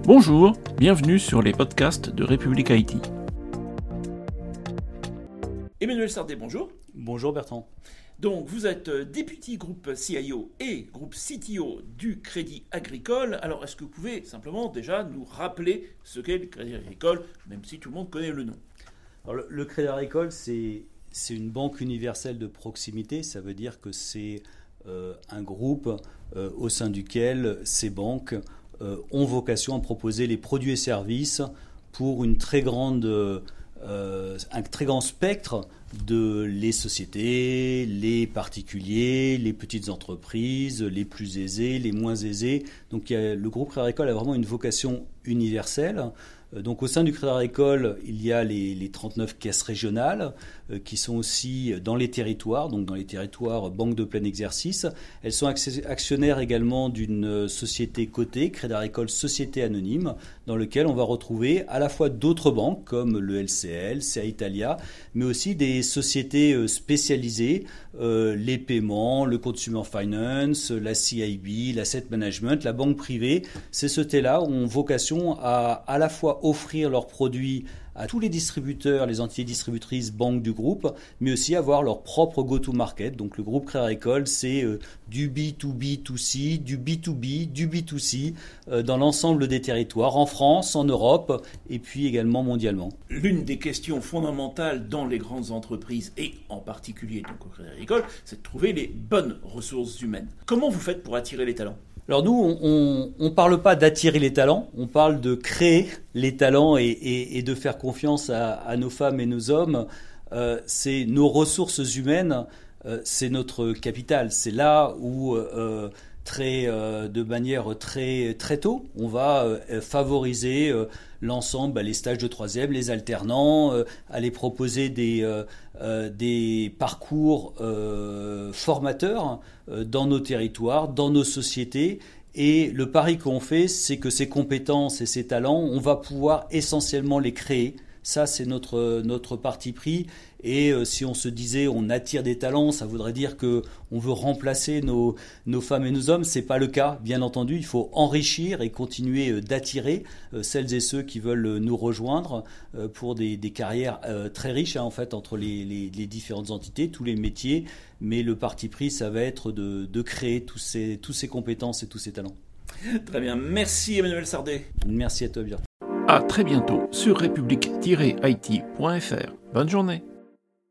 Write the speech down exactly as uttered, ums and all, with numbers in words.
Bonjour, bienvenue sur les podcasts de République I T. Emmanuel Sardet, bonjour. Bonjour Bertrand. Donc vous êtes député groupe C I O et groupe C T O du Crédit Agricole. Alors est-ce que vous pouvez simplement déjà nous rappeler ce qu'est le Crédit Agricole, même si tout le monde connaît le nom? Alors, le, le Crédit Agricole, c'est, c'est une banque universelle de proximité. Ça veut dire que c'est euh, un groupe euh, au sein duquel ces banques euh, ont vocation à proposer les produits et services pour une très grande, euh, un très grand spectre de les sociétés, les particuliers, les petites entreprises, les plus aisés, les moins aisés. Donc il y a, le groupe Crédit Agricole a vraiment une vocation universelle. Donc au sein du Crédit Agricole, il y a les, les trente-neuf caisses régionales euh, qui sont aussi dans les territoires, donc dans les territoires banque de plein exercice. Elles sont actionnaires également d'une société cotée, Crédit Agricole Société Anonyme, dans lequel on va retrouver à la fois d'autres banques comme le L C L, C A Italia, mais aussi des sociétés spécialisées, euh, les paiements, le Consumer Finance, la C I B, l'Asset Management, la banque privée. Ces sociétés-là ont vocation à à la fois offrir leurs produits à tous les distributeurs, les entités distributrices banques du groupe, mais aussi avoir leur propre go-to-market. Donc le groupe Crédit Agricole, c'est euh, du B to B to C, du B to B, du B to C, euh, dans l'ensemble des territoires, en France, en Europe, et puis également mondialement. L'une des questions fondamentales dans les grandes entreprises, et en particulier donc au Crédit Agricole, c'est de trouver les bonnes ressources humaines. Comment vous faites pour attirer les talents ? Alors nous, on ne parle pas d'attirer les talents, on parle de créer les talents et, et, et de faire confiance à, à nos femmes et nos hommes. Euh, c'est nos ressources humaines, euh, c'est notre capital. C'est là où, euh, très, euh, de manière très, très tôt, on va euh, favoriser euh, l'ensemble, bah, les stages de troisième, les alternants, euh, aller proposer des, euh, euh, des parcours euh, formateurs euh, dans nos territoires, dans nos sociétés. Et le pari qu'on fait, c'est que ces compétences et ces talents, on va pouvoir essentiellement les créer. Ça, c'est notre, notre parti pris. Et euh, si on se disait on attire des talents, ça voudrait dire qu'on veut remplacer nos, nos femmes et nos hommes. Ce n'est pas le cas, bien entendu. Il faut enrichir et continuer euh, d'attirer euh, celles et ceux qui veulent euh, nous rejoindre euh, pour des, des carrières euh, très riches, hein, en fait, entre les, les, les différentes entités, tous les métiers. Mais le parti pris, ça va être de, de créer tous ces, tous ces compétences et tous ces talents. Très bien. Merci Emmanuel Sardet. Merci à toi, Björn. À très bientôt sur république tiret I T point F R. Bonne journée.